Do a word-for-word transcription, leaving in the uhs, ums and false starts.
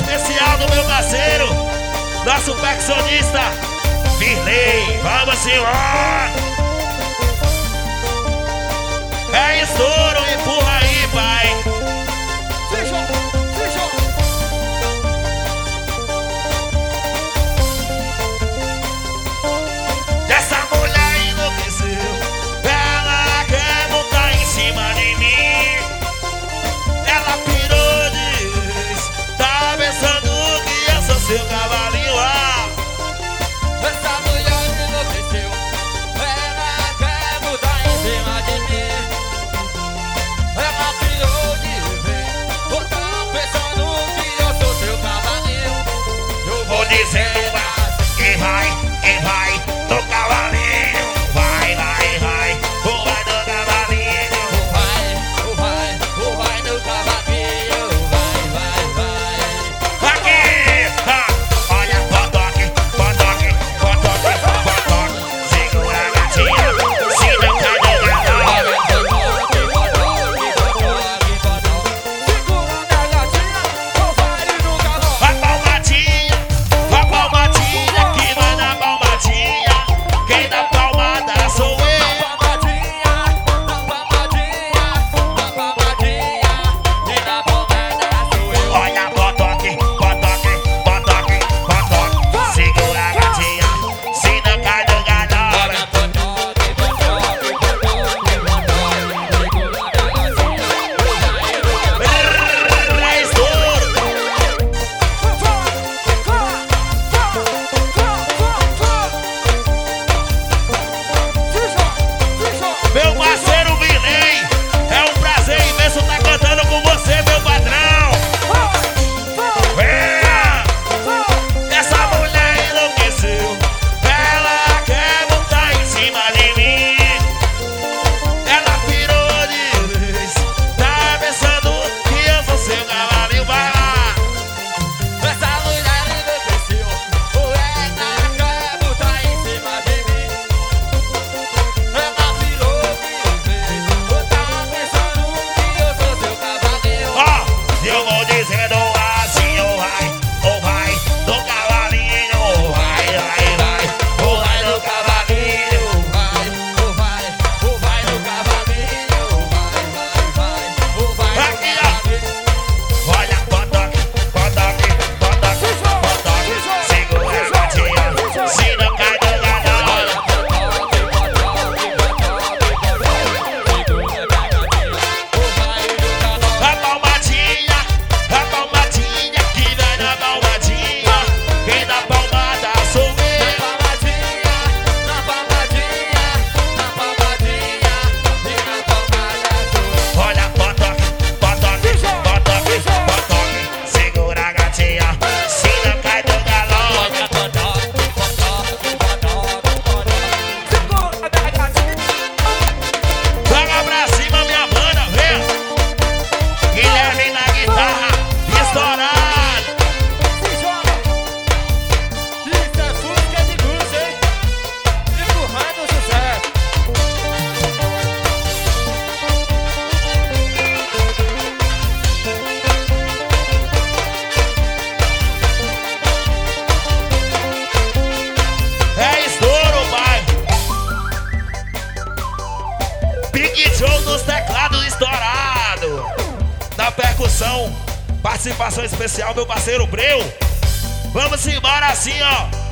especial do meu parceiro, nosso percussionista Virley. Vamos embora. É estouro, empurra aí, pai. Fechou, fechou. Essa mulher enlouqueceu, ela quer montar em cima de mim. Ela pirou de vez, tá pensando que eu sou seu cavalinho. Ah. Essa mulher enlouqueceu, ela quer mudar em cima de mim. Ela pirou de vez, ou tá pensando que eu sou seu cavalinho. Eu Vou dizendo quem vai, quem vai no cavalinho. Vai, vai, vai, ou vai no cavalinho. Ou vai, ou vai, ou vai no cavalinho. Vai, vai, vai. Aqui, ah, olha, botoque, botoque, botoque, botoque. Segura a gatinha, se não cai no galão. Vai palmadinha, vai palmadinha, que vai na palmadinha. Quem dá palmada sou eu. Olha, botoque, botoque, botoque, botoque. Segura a gatinha, se não cai no galão. É estouro. Meu parceiro Virley, é um prazer imenso estar cantando com você, meu patrão. É. Essa mulher enlouqueceu, ela quer montar em cima de mim. Ela pirou de vez, tá pensando que eu sou seu cavalinho. Vai lá. Essa mulher enlouqueceu, ou ela quer botar em cima de mim. Ela virou de vez, ou tá pensando que eu sou seu cavalinho. Ó, eu vou dizendo assim, ou vai, ou vai no cavalinho. Ou vai, vai, vai, ou vai no cavalinho. Vai, ou vai, ou vai no cavalinho. Vai, vai, vai, ou vai no Aqui, ó. cavalinho. Olha, botoque, botoque, botoque, botoque. Segura a gatinha, se não cai no galão. A palmadinha, a palmadinha, que vai na palmadinha. Quem dá palmada sou eu. Olha, botoque, botoque, botoque, botoque. Segura a gatinha, se não cai no galão. Joga pra cima, minha banda, vem. Guilherme na guitarra, estourado. É estouro, pai. Big Joe nos teclados, estourado. Na percussão, participação especial, meu parceiro Breu. Vamos embora assim, ó.